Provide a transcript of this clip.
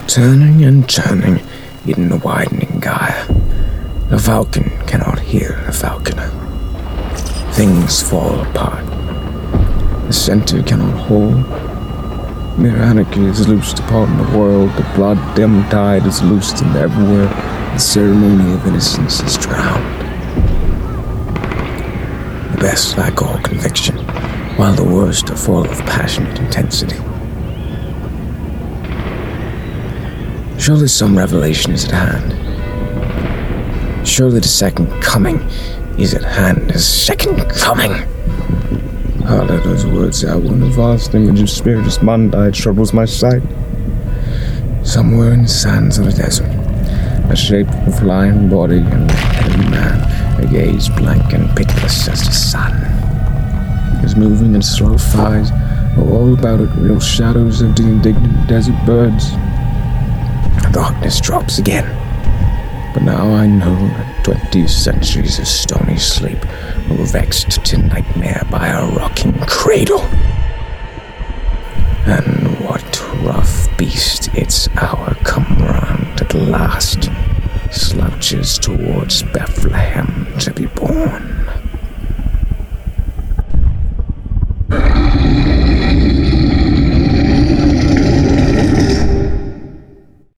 Turning and turning in the widening gyre, a falcon cannot hear a falconer. Things fall apart. The center cannot hold. Mere anarchy is loosed upon the world. The blood-dimmed tide is loosed, and everywhere the ceremony of innocence is drowned. The best lack all conviction, while the worst are full of passionate intensity. Surely some revelation is at hand. Surely the second coming is at hand. The second coming! How let those words out when a vast image of spiritus mundi troubles my sight? Somewhere in the sands of the desert, a shapeful flying body and a heavy man, a gaze blank and pitiless as the sun, is moving in slow flies, all about it real shadows of the indignant desert birds. Darkness drops again, but now I know that 20 centuries of stony sleep were vexed to nightmare by a rocking cradle. And what rough beast its hour come round at last, slouches towards Bethlehem to be born.